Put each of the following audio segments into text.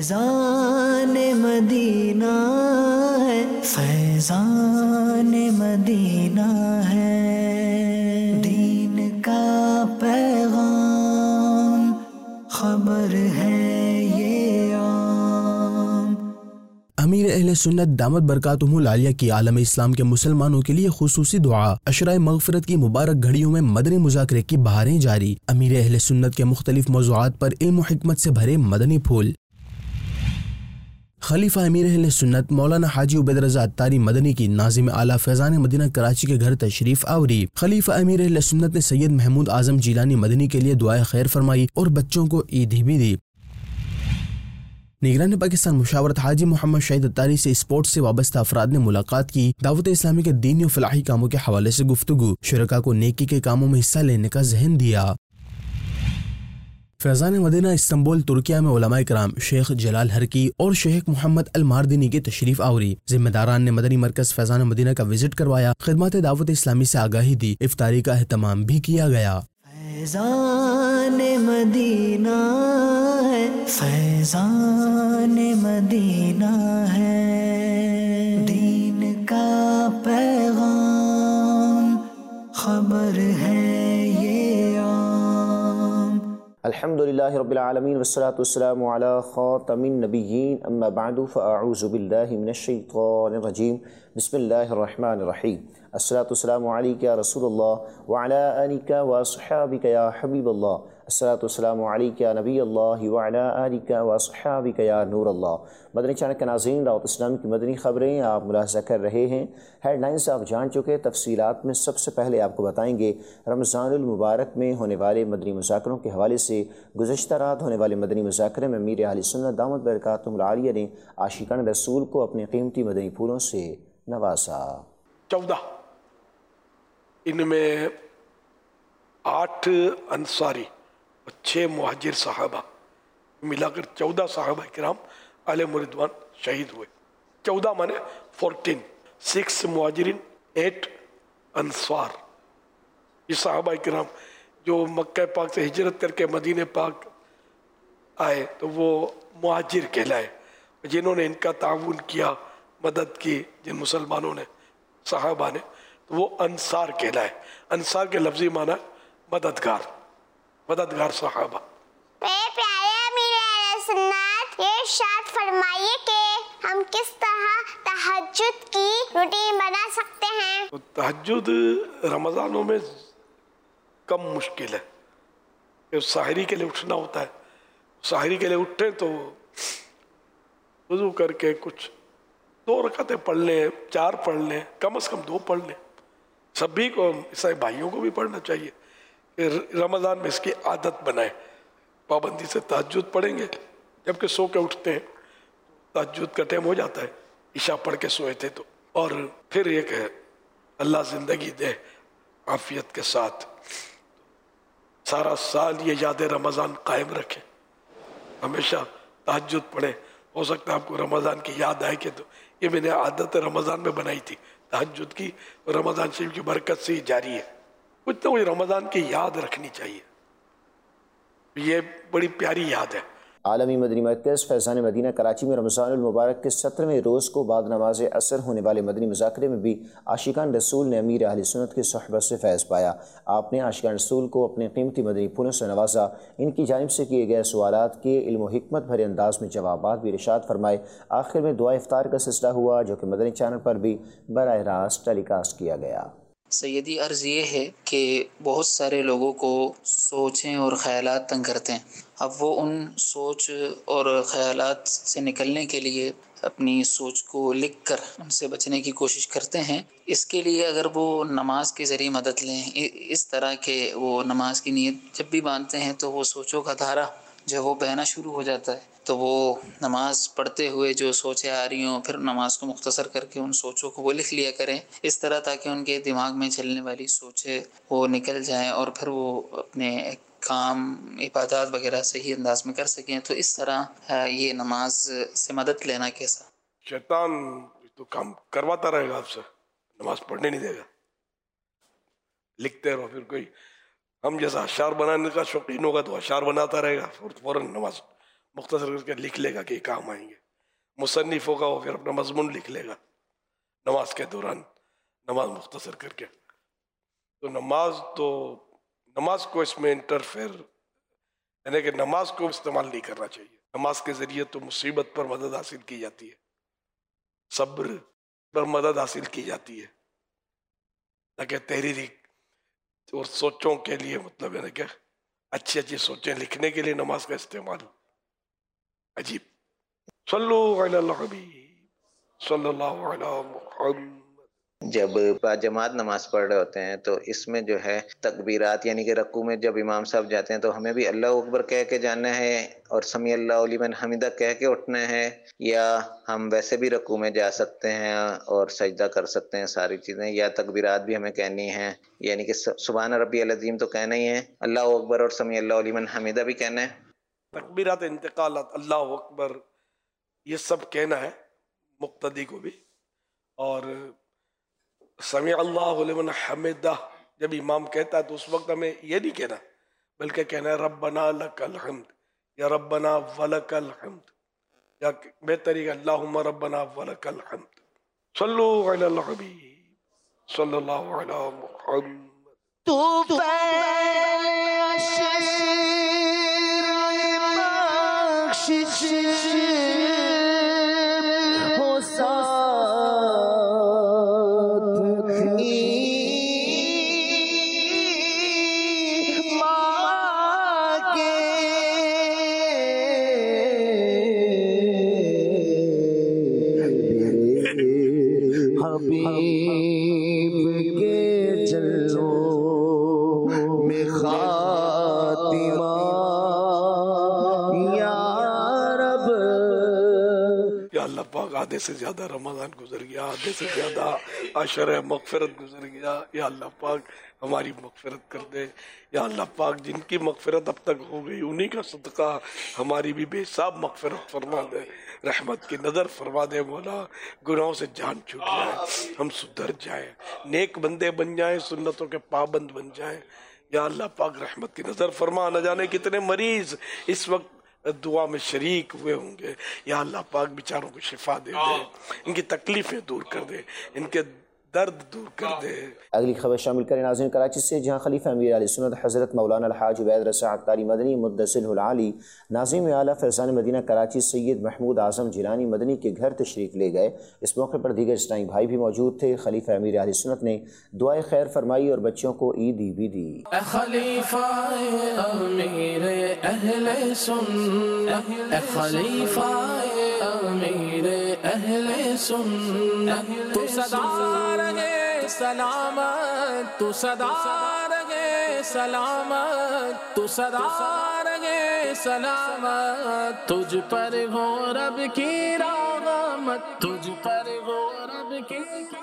فیضان مدینہ ہے، فیضان مدینہ ہے، دین کا پیغام خبر ہے یہ عام۔ امیر اہل سنت دامت برکاتہم العالیہ کی عالم اسلام کے مسلمانوں کے لیے خصوصی دعا۔ عشرۂ مغفرت کی مبارک گھڑیوں میں مدنی مذاکرے کی بہاریں جاری۔ امیر اہل سنت کے مختلف موضوعات پر علم و حکمت سے بھرے مدنی پھول۔ خلیفہ امیر اہل سنت مولانا حاجی عبید رضا عطاری مدنی کی ناظم اعلیٰ فیضان مدینہ کراچی کے گھر تشریف آوری۔ خلیفہ امیر اہل سنت نے سید محمود اعظم جیلانی مدنی کے لیے دعائے خیر فرمائی اور بچوں کو عیدی بھی دی۔ نگران پاکستان مشاورت حاجی محمد شہید عطاری سے اسپورٹس سے وابستہ افراد نے ملاقات کی۔ دعوت اسلامی کے دینی و فلاحی کاموں کے حوالے سے گفتگو۔ شرکاء کو نیکی کے کاموں میں حصہ لینے کا ذہن دیا۔ فیضان مدینہ استنبول ترکیہ میں علماء کرام شیخ جلال ہرکی اور شیخ محمد الماردینی کی تشریف آوری۔ ذمہ داران نے مدنی مرکز فیضان مدینہ کا وزٹ کروایا، خدمات دعوت اسلامی سے آگاہی دی، افطاری کا اہتمام بھی کیا گیا۔ فیضان مدینہ ہے، فیضان مدینہ ہے، دین کا پیغام خبر ہے یہ عام۔ الحمدللہ رب العالمین والصلاة والسلام علی خاتم النبیین، اما بعد فاعوذ باللہ من الشیطان الرجیم، بسم اللہ الرحمن الرحیم۔ الصلاة والسلام علیک یا رسول اللہ وعلی آلک واصحابک یا حبیب اللہ، الصلاة والسلام علیک یا نبی اللہ وعلی آلک واصحابک یا نور اللہ۔ مدنی چینل کے ناظرین، دعوت اسلامی کی مدنی خبریں آپ ملاحظہ کر رہے ہیں۔ ہیڈ لائنز آپ جان چکے، تفصیلات میں سب سے پہلے آپ کو بتائیں گے رمضان المبارک میں ہونے والے مدنی مذاکروں کے حوالے سے۔ گزشتہ رات ہونے والے مدنی مذاکرے میں امیر اہل سنت دامت برکاتہم العالیہ نے عاشقان رسول کو اپنے قیمتی مدنی پھولوں سے نوازا۔ 14 ان میں 8 انصاری اور 6 مہاجر صحابہ ملا کر 14 صحابہ کرام علیہم رضوان شہید ہوئے۔ 14 مانے 14، 6 مہاجرین 8 انصار۔ یہ صحابہ کرام جو مکہ پاک سے ہجرت کر کے مدینہ پاک آئے تو وہ مہاجر کہلائے، جنہوں نے ان کا تعاون کیا، مدد کی جن مسلمانوں نے، صحابہ نے، تو وہ انصار کہلائے۔ انصار کے لفظی معنی مددگار، مددگار صحابہ۔ میرے پیارے امیر اہل سنت، یہ ارشاد فرمائیے کہ ہم کس طرح تہجد کی روٹین بنا سکتے ہیں؟ تو تہجد رمضانوں میں کم مشکل ہے، کہ سحری کے لیے اٹھنا ہوتا ہے۔ سحری کے لیے اٹھیں تو وضو کر کے کچھ 2 رکعتیں پڑھ لیں، 4 پڑھ لیں، کم از کم 2 پڑھ لیں۔ سبھی کو، عیسائی بھائیوں کو بھی پڑھنا چاہیے کہ رمضان میں اس کی عادت بنائیں، پابندی سے تہجد پڑھیں گے۔ جبکہ سو کے اٹھتے ہیں، تہجد کا ٹائم ہو جاتا ہے، عشاء پڑھ کے سوئے تھے تو۔ اور پھر یہ کہ اللہ زندگی دے عافیت کے ساتھ، سارا سال یہ یاد رمضان قائم رکھیں، ہمیشہ تہجد پڑھیں۔ ہو سکتا ہے آپ کو رمضان کی یاد آئے کہ تو یہ میں نے عادت رمضان میں بنائی تھی تہجد کی، اور رمضان شریف کی برکت سے جاری ہے۔ کچھ تو کوئی رمضان کی یاد رکھنی چاہیے، یہ بڑی پیاری یاد ہے۔ عالمی مدنی مرکز فیضان مدینہ کراچی میں رمضان المبارک کے 17ویں روز کو بعد نماز عصر ہونے والے مدنی مذاکرے میں بھی عاشقان رسول نے امیر اہل سنت کی صحبت سے فیض پایا۔ آپ نے عاشقان رسول کو اپنے قیمتی مدنی پھولوں سے نوازا، ان کی جانب سے کیے گئے سوالات کے علم و حکمت بھرے انداز میں جوابات بھی ارشاد فرمائے۔ آخر میں دعا افطار کا سلسلہ ہوا، جو کہ مدنی چینل پر بھی براہ راست ٹیلی کاسٹ کیا گیا۔ سیدی عرض یہ ہے کہ بہت سارے لوگوں کو سوچیں اور خیالات تنگ کرتے ہیں۔ اب وہ ان سوچ اور خیالات سے نکلنے کے لیے اپنی سوچ کو لکھ کر ان سے بچنے کی کوشش کرتے ہیں۔ اس کے لیے اگر وہ نماز کے ذریعے مدد لیں، اس طرح کہ وہ نماز کی نیت جب بھی باندھتے ہیں تو وہ سوچوں کا دھارا جو وہ بہنا شروع ہو جاتا ہے، تو وہ نماز پڑھتے ہوئے جو سوچیں آ رہی ہوں پھر نماز کو مختصر کر کے ان سوچوں کو وہ لکھ لیا کریں، اس طرح تاکہ ان کے دماغ میں چلنے والی سوچیں وہ نکل جائیں اور پھر وہ اپنے کام عبادات وغیرہ صحیح انداز میں کر سکیں۔ تو اس طرح یہ نماز سے مدد لینا کیسا؟ شیطان تو کام کرواتا رہے گا آپ سے، نماز پڑھنے نہیں دے گا، لکھتے رہو۔ پھر کوئی ہم جیسا اشعار بنانے کا شوقین ہوگا تو اشعار بناتا رہے گا، فوراً نماز مختصر کر کے لکھ لے گا کہ یہ کام آئیں گے. مصنف ہوگا وہ پھر اپنا مضمون لکھ لے گا نماز کے دوران، نماز مختصر کر کے. تو نماز کو اس میں انٹرفیئر، یعنی کہ نماز کو استعمال نہیں کرنا چاہیے. نماز کے ذریعے تو مصیبت پر مدد حاصل کی جاتی ہے، صبر پر مدد حاصل کی جاتی ہے، تاکہ تحریری اور سوچوں کے لیے مطلب ہے کہ اچھی اچھی سوچیں لکھنے کے لیے نماز کا استعمال. عجیب. صلو علی الحبیب صلی اللہ علی محمد. جب جماعت نماز پڑھ رہے ہوتے ہیں تو اس میں جو ہے تکبیرات، یعنی کہ رکوع میں جب امام صاحب جاتے ہیں تو ہمیں بھی اللہ اکبر کہہ کے جانا ہے اور سمیع اللہ لمن حمدہ کہہ کے اٹھنا ہے، یا ہم ویسے بھی رکوع میں جا سکتے ہیں اور سجدہ کر سکتے ہیں ساری چیزیں، یا تکبیرات بھی ہمیں کہنی ہیں، یعنی کہ سبحان ربی العظیم تو کہنا ہی ہے، اللہ اکبر اور سمیع اللہ لمن حمدہ بھی کہنا ہے. تکبیرات، انتقالات، اللہ اکبر، یہ سب کہنا ہے مقتدی کو بھی. اور سمیع اللہ لمن حمدہ جب امام کہتا ہے تو اس وقت ہمیں یہ نہیں کہنا، بلکہ کہنا ہے ربنا لک الحمد یا ربنا ولک الحمد، یا بہتر ہے اللہم ربنا ولک الحمد. صلو علی الحبیب صلی اللہ علی محمد. تو آدھے سے زیادہ رمضان گزر گیا، آدھے سے زیادہ عشر مغفرت گزر گیا. یا اللہ پاک ہماری مغفرت کر دے. یا اللہ پاک جن کی مغفرت اب تک ہو گئی انہی کا صدقہ ہماری بھی بے حساب مغفرت فرما دے، رحمت کی نظر فرما دے. مولا گناہوں سے جان چھوٹ جائے، ہم سدھر جائیں، نیک بندے بن جائیں، سنتوں کے پابند بن جائیں. یا اللہ پاک رحمت کی نظر فرما. نہ جانے کتنے مریض اس وقت دعا میں شریک ہوئے ہوں گے. یا اللہ پاک بیچاروں کو شفا دے دے، ان کی تکلیفیں دور کر دے، ان کے درد دور کر دے. اگلی خبر شامل کریں ناظرین کراچی سے، جہاں خلیفہ امیر اہل سنت حضرت مولانا الحاج عبید رضا عطاری مدنی مدثر العالی ناظم اعلیٰ فیضان مدینہ کراچی سید محمود اعظم جیلانی مدنی کے گھر تشریف لے گئے. اس موقع پر دیگر اسلامی بھائی بھی موجود تھے. خلیفہ امیر اہل سنت نے دعائے خیر فرمائی اور بچوں کو عیدی بھی دی. خلیفہ امیر اہل سنت، خلیفہ امیر اہل سنت، تو صدا رہے سلامت، تو صدا رہے سلامت، تو صدا رہے سلامت، تجھ پر ہو رب کی رحمت، تجھ پر ہو رب کی رحمت.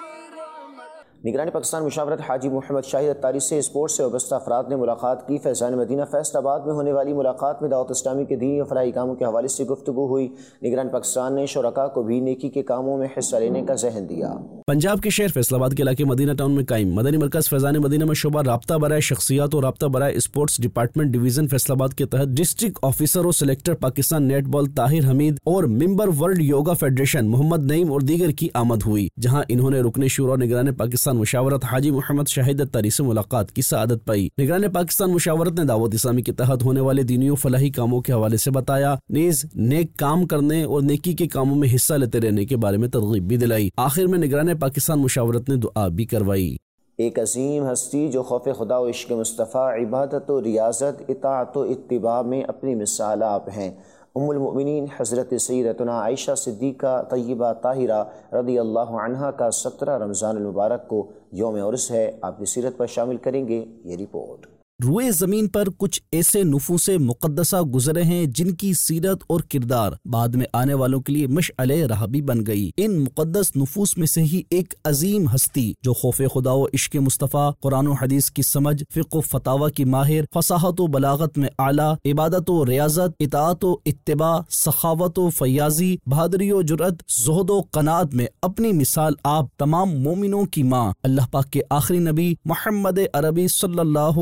نگران پاکستان مشاورت حاجی محمد شاہد عطاری سے اسپورٹس سے وابستہ افراد نے ملاقات کی. فیضان مدینہ فیصل آباد میں ہونے والی ملاقات میں دعوت اسلامی کے دینی اور فلاحی کاموں کے حوالے سے گفتگو ہوئی. نگران پاکستان نے شرکاء کو بھی نیکی کے کاموں میں حصہ لینے کا ذہن دیا. پنجاب کے شہر فیصل آباد کے علاقے مدینہ ٹاؤن میں قائم مدنی مرکز فیضان مدینہ میں شعبہ رابطہ برائے شخصیات اور رابطہ برائے اسپورٹس ڈپارٹمنٹ ڈویژن فیصل آباد کے تحت ڈسٹرکٹ آفیسر اور selector Pakistan netball Tahir Hameed اور member world yoga federation Muhammad Naeem اور دیگر کی آمد ہوئی، جہاں انہوں نے رکن شورا نگران پاکستان مشاورت حاجی محمد شاہد عطاری سے ملاقات کی سعادت پائی. نگران پاکستان مشاورت نے دعوت اسلامی کے تحت ہونے والے دینی و فلاحی کاموں کے حوالے سے بتایا، نیز نیک کام کرنے اور نیکی کے کاموں میں حصہ لیتے رہنے کے بارے میں ترغیب بھی دلائی. آخر میں نگران پاکستان مشاورت نے دعا بھی کروائی. ایک عظیم ہستی جو خوف خدا و عشق مصطفیٰ، عبادت و ریاضت، اطاعت و اتباع میں اپنی مثال آپ ہیں. ام المؤمنین حضرت سیدتنا عائشہ صدیقہ طیبہ طاہرہ رضی اللہ عنہا کا 17 رمضان المبارک کو یوم عرس ہے. آپ کی سیرت پر شامل کریں گے یہ رپورٹ. روئے زمین پر کچھ ایسے نفوس مقدسہ گزرے ہیں جن کی سیرت اور کردار بعد میں آنے والوں کے لیے مشعل راہ بھی بن گئی. ان مقدس نفوس میں سے ہی ایک عظیم ہستی جو خوف خدا و عشق مصطفیٰ، قرآن و حدیث کی سمجھ، فقہ و فتاوی کی ماہر، فصاحت و بلاغت میں اعلیٰ، عبادت و ریاضت، اطاعت و اتباع، سخاوت و فیاضی، بہادری و جرأت، زہد و قناعت میں اپنی مثال آپ تمام مومنوں کی ماں اللہ پاک کے آخری نبی محمد عربی صلی اللہ علیہ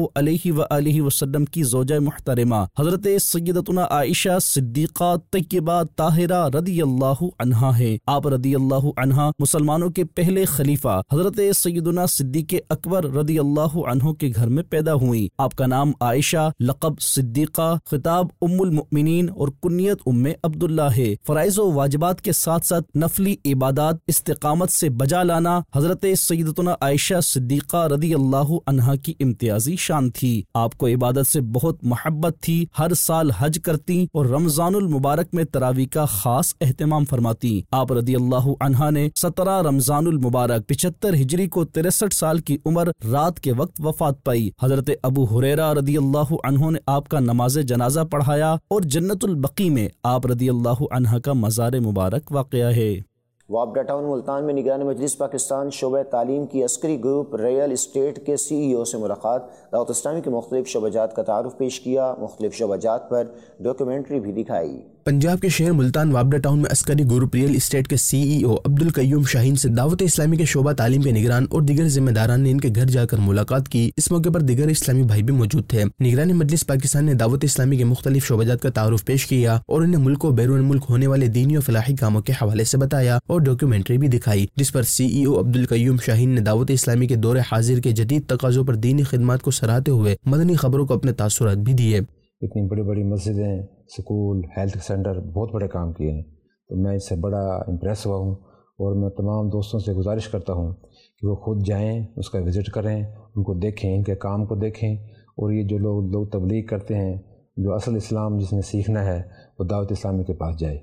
علیہ وآلہ وسلم کی زوجہ محترمہ حضرت سیدتنا عائشہ صدیقہ طیبہ طاہرہ رضی اللہ عنہا ہے۔ آپ رضی اللہ عنہا مسلمانوں کے پہلے خلیفہ حضرت سیدنا صدیق اکبر رضی اللہ عنہ کے گھر میں پیدا ہوئی۔ آپ کا نام عائشہ، لقب صدیقہ، خطاب ام المؤمنین اور کنیت ام عبداللہ ہے۔ فرائض و واجبات کے ساتھ ساتھ نفلی عبادات استقامت سے بجا لانا حضرت سیدتنا عائشہ صدیقہ رضی اللہ عنہا کی امتیازی شان تھی۔ آپ کو عبادت سے بہت محبت تھی، ہر سال حج کرتی اور رمضان المبارک میں تراویح کا خاص اہتمام فرماتی۔ آپ رضی اللہ عنہا نے 17 رمضان المبارک 75 ہجری کو 63 سال کی عمر رات کے وقت وفات پائی۔ حضرت ابو ہریرہ رضی اللہ عنہ نے آپ کا نماز جنازہ پڑھایا اور جنت البقیع میں آپ رضی اللہ عنہ کا مزار مبارک واقع ہے۔ وابڈا ٹاؤن ملتان میں نگران مجلس پاکستان شعبہ تعلیم کی عسکری گروپ ریئل اسٹیٹ کے CEO سے ملاقات، دعوت اسلامی کے مختلف شعبہ جات کا تعارف پیش کیا، مختلف شعبہ جات پر ڈاکیومنٹری بھی دکھائی۔ پنجاب کے شہر ملتان وابڈا ٹاؤن میں عسکری گروپ ریئل اسٹیٹ کے CEO عبدالقیوم شاہین سے دعوت اسلامی کے شعبہ تعلیم کے نگران اور دیگر ذمہ داران نے ان کے گھر جا کر ملاقات کی۔ اس موقع پر دیگر اسلامی بھائی بھی موجود تھے۔ نگران مجلس پاکستان نے دعوت اسلامی کے مختلف شعبہ جات کا تعارف پیش کیا اور انہیں ملک و بیرون ملک ہونے والے دینی و فلاحی کاموں کے حوالے سے بتایا اور ڈاکیومنٹری بھی دکھائی، جس پر CEO عبدالقیوم شاہین نے دعوت اسلامی کے دور حاضر کے جدید تقاضوں پر دینی خدمات کو سراہتے ہوئے مدنی خبروں کو اپنے تاثرات بھی دیے۔ اتنی بڑی بڑی مسجدیں، سکول، ہیلتھ سینٹر، بہت بڑے کام کیے ہیں، تو میں اس سے بڑا امپریس ہوا ہوں اور میں تمام دوستوں سے گزارش کرتا ہوں کہ وہ خود جائیں، اس کا وزٹ کریں، ان کو دیکھیں، ان کے کام کو دیکھیں، اور یہ جو لوگ تبلیغ کرتے ہیں، جو اصل اسلام جس نے سیکھنا ہے وہ دعوت اسلامی کے پاس جائے۔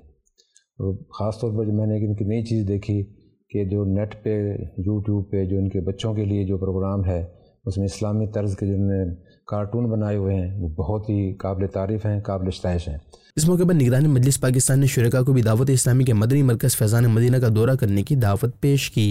خاص طور پر میں نے ان کی نئی چیز دیکھی کہ جو نیٹ پہ یوٹیوب پہ جو ان کے بچوں کے لیے جو پروگرام ہے اس میں اسلامی طرز کے جو انہوں نے کارٹون بنائے ہوئے ہیں وہ بہت ہی قابل تعریف ہیں، قابل ستائش ہیں۔ اس موقع پر نگران مجلس پاکستان نے شرکاء کو بھی دعوت اسلامی کے مدنی مرکز فیضان مدینہ کا دورہ کرنے کی دعوت پیش کی۔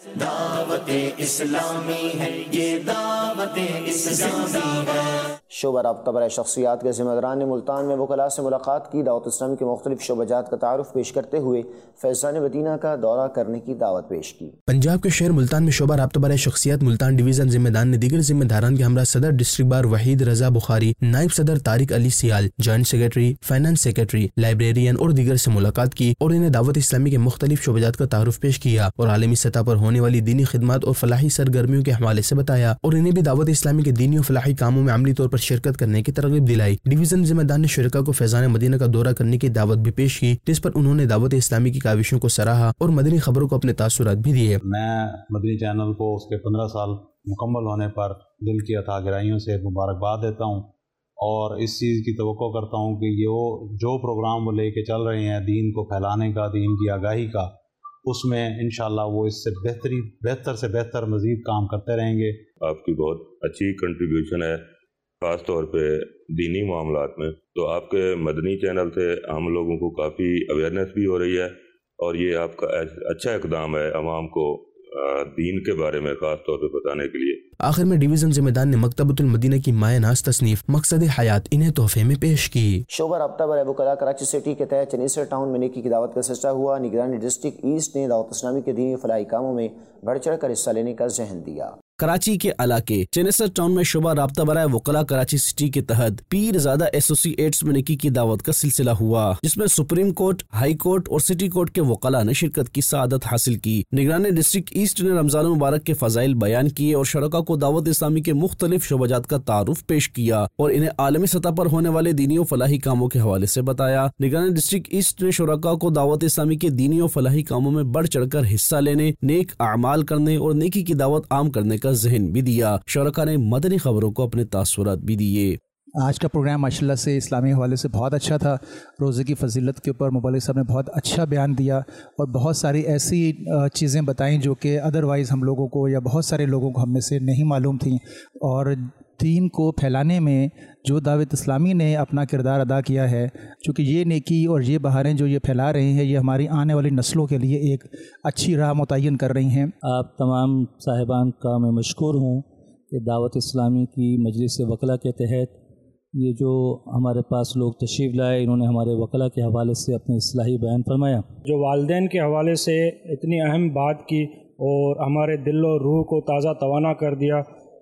دعوت اسلامی ہے، یہ دعوت اسلامی ہے۔ شعبہ رابطہ برائے شخصیات کے ذمہ داران نے ملتان میں وکلاء سے ملاقات کی، دعوت اسلامی کے مختلف شعبہ جات کا تعارف پیش کرتے ہوئے فیضان مدینہ کا دورہ کرنے کی دعوت پیش کی۔ پنجاب کے شہر ملتان میں شعبہ رابطہ برائے شخصیات ملتان ڈویژن ذمہ دار نے دیگر ذمہ داران کے ہمراہ صدر ڈسٹرکٹ بار وحید رضا بخاری، نائب صدر Tariq Ali Sial, joint secretary, finance secretary, librarian اور دیگر سے ملاقات کی اور انہیں دعوت اسلامی کے مختلف شعبہ جات کا تعارف پیش کیا اور عالمی سطح پر ہونے والی دینی خدمات اور فلاحی سرگرمیوں کے حوالے سے بتایا اور انہیں بھی دعوت اسلامی کے دینی و فلاحی کاموں میں عملی طور پر شرکت کرنے کی ترغیب دلائی۔ ڈویژن ذمہ دار نے شرکاء کو فیضان مدینہ کا دورہ کرنے کی دعوت بھی پیش کی، جس پر انہوں نے دعوت اسلامی کی کاوشوں کو سراہا اور مدنی خبروں کو اپنے تاثرات بھی دیے۔ میں مدنی چینل کو اس کے 15 سال مکمل ہونے پر دل کی عطا گرائیوں سے مبارکباد دیتا ہوں اور اس چیز کی توقع کرتا ہوں کہ یہ جو پروگرام وہ لے کے چل رہے ہیں دین کو پھیلانے کا، دین کی آگاہی کا، اس میں انشاءاللہ وہ اس سے بہتر سے بہتر مزید کام کرتے رہیں گے۔ آپ کی بہت اچھی کنٹریبیوشن ہے، خاص طور پہ دینی معاملات میں، تو آپ کے مدنی چینل سے عام لوگوں کو کافی اویئرنیس بھی ہو رہی ہے اور یہ آپ کا اچھا اقدام ہے عوام کو دین کے بارے میں خاص طور پہ بتانے کے لیے۔ آخر میں ڈویژن ذمہ دار نے مکتبۃ المدینہ کی مایہ ناز تصنیف مقصد حیات انہیں تحفے میں پیش کی۔ شعبہ رابطہ برائے وکلاء کراچی سٹی کے تحت چنیسر ٹاؤن میں نیکی کی دعوت کا سلسلہ ہوا۔ نگرانی ڈسٹرکٹ ایسٹ نے دعوت اسلامی کے دینی فلاحی کاموں میں بڑھ چڑھ کر حصہ لینے کا ذہن دیا۔ کراچی کے علاقے چنیسر ٹاؤن میں شعبہ رابطہ برائے وکلاء کراچی سٹی کے تحت پیر زادہ ایسوسی ایٹس میں نیکی کی دعوت کا سلسلہ ہوا، جس میں سپریم کورٹ، ہائی کورٹ اور سٹی کورٹ کے وکلاء نے شرکت کی سعادت حاصل کی۔ نگرانی ڈسٹرکٹ ایسٹ نے رمضان المبارک کے فضائل بیان کیے اور شرکاء کو دعوت اسلامی کے مختلف شعبہ جات کا تعارف پیش کیا اور انہیں عالمی سطح پر ہونے والے دینی و فلاحی کاموں کے حوالے سے بتایا۔ نگرانی ڈسٹرکٹ ایسٹ نے شرکاء کو دعوت اسلامی کے دینی و فلاحی کاموں میں بڑھ چڑھ کر حصہ لینے، نیک اعمال کرنے اور نیکی کی دعوت عام کرنے کا ذہن بھی دیا۔ شرکاء نے مدنی خبروں کو اپنے تاثرات بھی دیے۔ آج کا پروگرام ماشاءاللہ سے اسلامی حوالے سے بہت اچھا تھا۔ روزے کی فضیلت کے اوپر مبلغ صاحب نے بہت اچھا بیان دیا اور بہت ساری ایسی چیزیں بتائیں جو کہ ادروائز ہم لوگوں کو یا بہت سارے لوگوں کو ہم میں سے نہیں معلوم تھیں، اور دین کو پھیلانے میں جو دعوت اسلامی نے اپنا کردار ادا کیا ہے، چونکہ یہ نیکی اور یہ بہاریں جو یہ پھیلا رہے ہیں یہ ہماری آنے والی نسلوں کے لیے ایک اچھی راہ متعین کر رہی ہیں۔ آپ تمام صاحبان کا میں مشکور ہوں کہ دعوت اسلامی کی مجلس وکلاء کے تحت یہ جو ہمارے پاس لوگ تشریف لائے، انہوں نے ہمارے وکلاء کے حوالے سے اپنے اصلاحی بیان فرمایا۔ جو والدین کے حوالے سے اتنی اہم بات کی اور ہمارے دل و روح کو تازہ توانا کر دیا،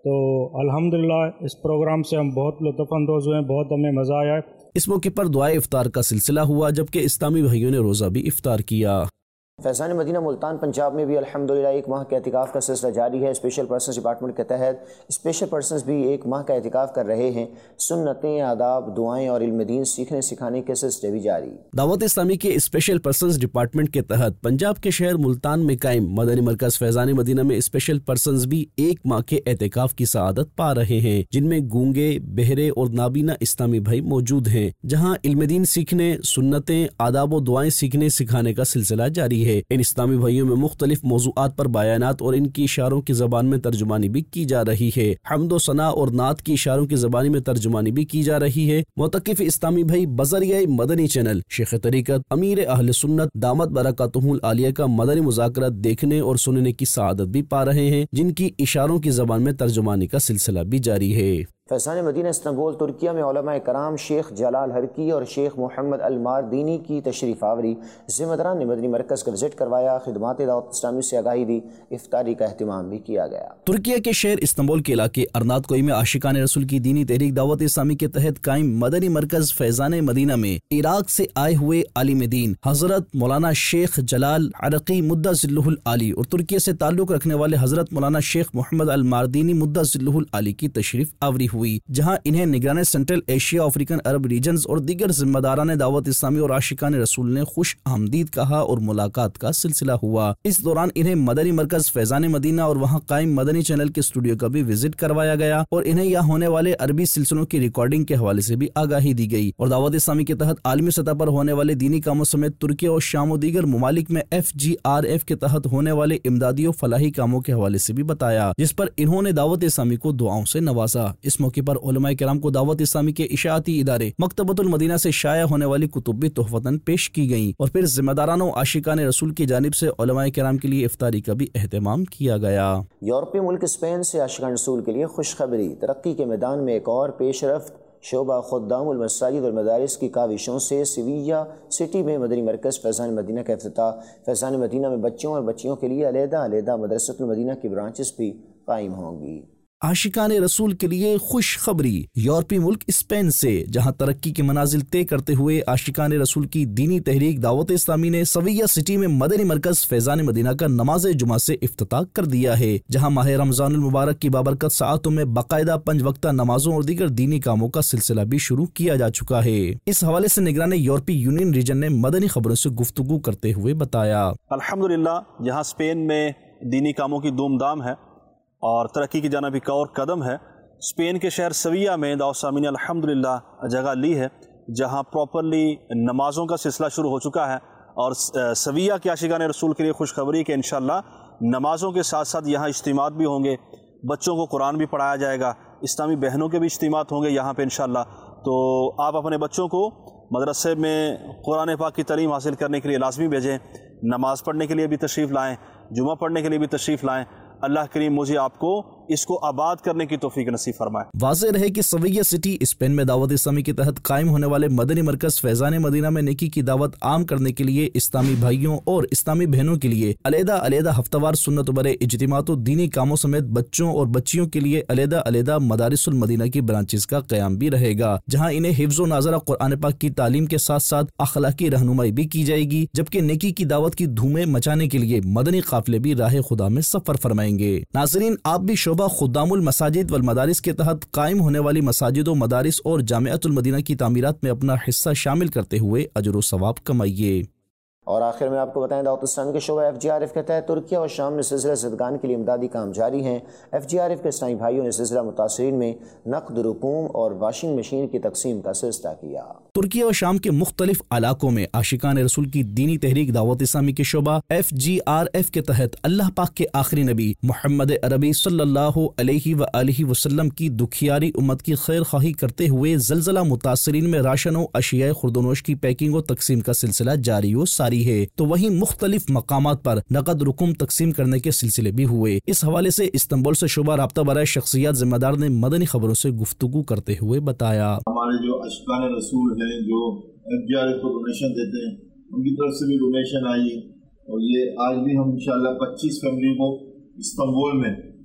تو الحمدللہ اس پروگرام سے ہم بہت لطف اندوز ہوئے ہیں، بہت ہمیں مزہ آیا ہے۔ اس موقع پر دعائے افطار کا سلسلہ ہوا، جبکہ اسلامی بھائیوں نے روزہ بھی افطار کیا۔ فیضان مدینہ ملتان پنجاب میں بھی الحمدللہ 1 ماہ کے اعتکاف کا سلسلہ جاری ہے۔ اسپیشل پرسنز ڈپارٹمنٹ کے تحت اسپیشل پرسنز بھی 1 ماہ کا اعتکاف کر رہے ہیں۔ سنتیں، آداب، دعائیں اور علم دین سیکھنے سکھانے کے سلسلے بھی جاری۔ دعوت اسلامی کے اسپیشل پرسنز ڈپارٹمنٹ کے تحت پنجاب کے شہر ملتان میں قائم مدنی مرکز فیضان مدینہ میں اسپیشل پرسنز بھی 1 ماہ کے اعتکاف کی سعادت پا رہے ہیں، جن میں گونگے، بہرے اور نابینا اسلامی بھائی موجود ہیں، جہاں علم دین سیکھنے، سنتیں، آداب و دعائیں سیکھنے سکھانے کا سلسلہ جاری ہے۔ ان اسلامی بھائیوں میں مختلف موضوعات پر بیانات اور ان کی اشاروں کی زبان میں ترجمانی بھی کی جا رہی ہے۔ حمد و ثنا اور نعت کی اشاروں کی زبانی میں ترجمانی بھی کی جا رہی ہے۔ معتکف اسلامی بھائی بذریعہ مدنی چینل شیخ طریقت امیر اہل سنت دامت برکاتہم العالیہ کا مدنی مذاکرات دیکھنے اور سننے کی سعادت بھی پا رہے ہیں، جن کی اشاروں کی زبان میں ترجمانی کا سلسلہ بھی جاری ہے۔ فیضان مدینہ استنبول ترکیہ میں علماء کرام شیخ جلال ہرکی اور شیخ محمد الماردینی کی تشریف آوری، ذمہ داران نے مدنی مرکز کا وزٹ کروایا، خدمات دعوت اسلامی سے آگاہی دی، افطاری کا اہتمام بھی کیا گیا۔ ترکیہ کے شہر استنبول کے علاقے ارنات کوئی میں عاشقان رسول کی دینی تحریک دعوت اسلامی کے تحت قائم مدنی مرکز فیضان مدینہ میں عراق سے آئے ہوئے عالم دین حضرت مولانا شیخ جلال ہرقی مدہ ذلہ العالی اور ترکیہ سے تعلق رکھنے والے حضرت مولانا شیخ محمد الماردینی مدہ ذلہ العالی کی تشریف آوری ہوئی، جہاں انہیں نگران central Asia, African Arab regions اور دیگر ذمہ داران دعوت اسلامی اور عاشقان رسول نے خوش آمدید کہا اور ملاقات کا سلسلہ ہوا۔ اس دوران انہیں مدنی مرکز فیضان مدینہ اور وہاں قائم مدنی چینل کے اسٹوڈیو کا بھی وزٹ کروایا گیا اور انہیں یہاں ہونے والے عربی سلسلوں کی ریکارڈنگ کے حوالے سے بھی آگاہی دی گئی اور دعوت اسلامی کے تحت عالمی سطح پر ہونے والے دینی کاموں سمیت ترکیہ اور شام و دیگر ممالک میں FGRF کے تحت ہونے والے امدادی و فلاحی کاموں کے حوالے سے بھی بتایا، جس پر انہوں نے دعوت اسلامی کو دعاؤں سے نوازا۔ اس موقع پر علماء کرام کو دعوت اسلامی کے اشاعتی ادارے مکتبۃ المدینہ سے شائع ہونے والی کتب بھی تحفتاً پیش کی گئیں اور پھر ذمہ دارانوں عاشقان رسول کی جانب سے علماء کرام کے لیے افطاری کا بھی اہتمام کیا گیا۔ یورپی ملک اسپین سے عاشقان رسول کے لیے خوشخبری، ترقی کے میدان میں ایک اور پیش رفت، شعبہ خدام المساجد والمدارس کی کاوشوں سے سیویا سٹی میں مدنی مرکز فیضان مدینہ کا افتتاح۔ فیضان مدینہ میں بچوں اور بچیوں کے لیے علیحدہ مدرسۃ المدینہ کی برانچز بھی قائم ہوں گی۔ عاشقان رسول کے لیے خوشخبری یورپی ملک اسپین سے، جہاں ترقی کے منازل طے کرتے ہوئے عاشقان رسول کی دینی تحریک دعوت اسلامی نے سویہ سٹی میں مدنی مرکز فیضان مدینہ کا نماز جمعہ سے افتتاح کر دیا ہے، جہاں ماہ رمضان المبارک کی بابرکت ساعتوں میں باقاعدہ 5 وقتہ نمازوں اور دیگر دینی کاموں کا سلسلہ بھی شروع کیا جا چکا ہے۔ اس حوالے سے نگران یورپی یونین ریجن نے مدنی خبروں سے گفتگو کرتے ہوئے بتایا، الحمدللہ یہاں اسپین میں دینی کاموں کی دھوم دھام ہے اور ترقی کی جانب ایک اور قدم ہے۔ اسپین کے شہر سویہ میں دعوت اسلامی نے الحمدللہ جگہ لی ہے، جہاں پراپرلی نمازوں کا سلسلہ شروع ہو چکا ہے اور سویہ کے عاشقان رسول کے لیے خوشخبری کہ انشاءاللہ نمازوں کے ساتھ ساتھ یہاں اجتماعات بھی ہوں گے، بچوں کو قرآن بھی پڑھایا جائے گا، اسلامی بہنوں کے بھی اجتماعات ہوں گے یہاں پہ انشاءاللہ۔ تو آپ اپنے بچوں کو مدرسے میں قرآن پاک کی تعلیم حاصل کرنے کے لیے لازمی بھیجیں، نماز پڑھنے کے لیے بھی تشریف لائیں، جمعہ پڑھنے کے لیے بھی تشریف لائیں۔ اللہ کریم مجھے آپ کو اس کو آباد کرنے کی توفیق نصیب فرمائے۔ واضح رہے کہ سویہ سٹی اسپین میں دعوت اسلامی کے تحت قائم ہونے والے مدنی مرکز فیضان مدینہ میں نیکی کی دعوت عام کرنے کے لیے اسلامی بھائیوں اور اسلامی بہنوں کے لیے علیحدہ ہفتہ وار سنت و برے اجتماعات و دینی کاموں سمیت بچوں اور بچیوں کے لیے علیحدہ مدارس المدینہ کی برانچز کا قیام بھی رہے گا، جہاں انہیں حفظ و ناظرہ قرآن پاک کی تعلیم کے ساتھ ساتھ اخلاقی رہنمائی بھی کی جائے گی، جبکہ نیکی کی دعوت کی دھومیں مچانے کے لیے مدنی قافلے بھی راہ خدا میں سفر فرمائیں گے۔ ناظرین، آپ بھی شعبہ خدام المساجد والمدارس کے تحت قائم ہونے والی مساجد و مدارس اور جامعۃ المدینہ کی تعمیرات میں اپنا حصہ شامل کرتے ہوئے اجر و ثواب کمائیے۔ اور آخر میں آپ کو بتائیں دعوت اسلامی کے شعبہ FGRF کے تحت ترکیہ اور شام میں سلسلہ زدگان کے لیے امدادی کام جاری ہیں۔ FGRF کے اسلامی بھائیوں نے سلسلہ متاثرین میں نقد رقوم اور واشنگ مشین کی تقسیم کا سلسلہ کیا۔ ترکیہ اور شام کے مختلف علاقوں میں عاشقان رسول کی دینی تحریک دعوت اسلامی کے شعبہ FGRF کے تحت اللہ پاک کے آخری نبی محمد عربی صلی اللہ علیہ وآلہ وسلم کی دکھیاری امت کی خیر خواہی کرتے ہوئے زلزلہ متاثرین میں راشن و اشیاء خوردونوش کی پیکنگ و تقسیم کا سلسلہ جاری و ساری ہے، تو وہیں مختلف مقامات پر نقد رقم تقسیم کرنے کے سلسلے بھی ہوئے۔ اس حوالے سے استنبول سے شعبہ رابطہ برائے شخصیات ذمہ دار نے مدنی خبروں سے گفتگو کرتے ہوئے بتایا، ہمارے جو عاشقان رسول ہیں جو FGRF کو ڈونیشن دیتے ہیں ان کی طرف سے بھی ڈونیشن آئی ہے، اور یہ آج بھی ہم انشاءاللہ 25 فیملی کو استنبول میں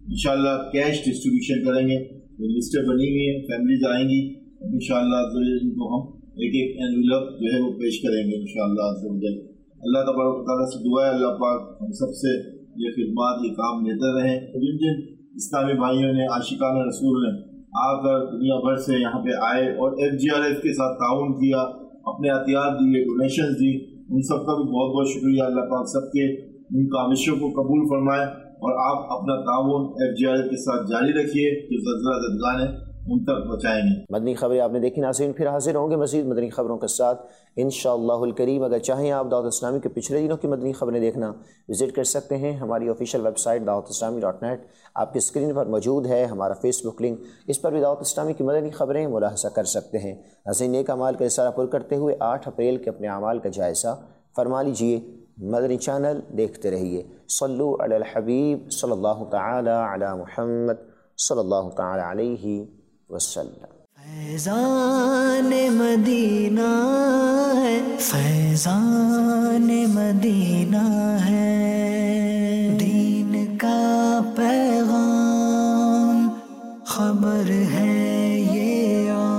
इंशाअल्लाह कैश डिस्ट्रीब्यूशन करेंगे। लिस्टें बनी हुई हैं, फैमिलीज आएंगी, इंशाअल्लाह इनको हम एक एक एनवेलप जो है वो पेश करेंगे इंशाअल्लाह। अल्लाह तबारक व तआला से दुआ है अल्लाह पाक हम सबसे ये खिदमत ये काम लेते रहें। तो जिन जिन इस्लामी भाइयों ने आशिकान रसूल ने आकर दुनिया भर से यहाँ पे आए और FGRF के साथ ताउन किया, अपने अतियात दिए, डोनेशन दी, उन सब का भी बहुत बहुत शुक्रिया। अल्लाह पाक सबके इन काविशों को कबूल फरमाए और आप अपना ताउन FGRF के साथ जारी रखिए जो ज़लज़ला ज़दगान है उन तक पहुँचाएंगे। मदनी खबरें आपने देखी नाज़रीन, फिर हाजिर होंगे मज़ीद मदनी खबरों के साथ इंशाअल्लाहुल करीम। अगर चाहें आप दावत इस्लामी के पिछले दिनों की मदनी खबरें देखना, विज़िट कर सकते हैं हमारी ऑफिशियल वेबसाइट dawatislami.net आपकी स्क्रीन पर मौजूद है। हमारा फेसबुक लिंक, इस पर भी दावत इस्लामी की मदनी खबरें मुलाहज़ा कर सकते हैं। नाज़रीन, नेक अमाल का रिसाला पुर करते हुए 8 अप्रैल के अपने अमाल का जायज़ा फरमा लीजिए। मदनी चैनल देखते रहिए। सल्लु अलल हबीब सल्लल्लाहु तआला अला मुहम्मद सल्लल्लाहु तआला अलैहि वसल्लम। फैज़ान मदीना है, फैज़ान मदीना है, दीन का पैगाम खबर है ये।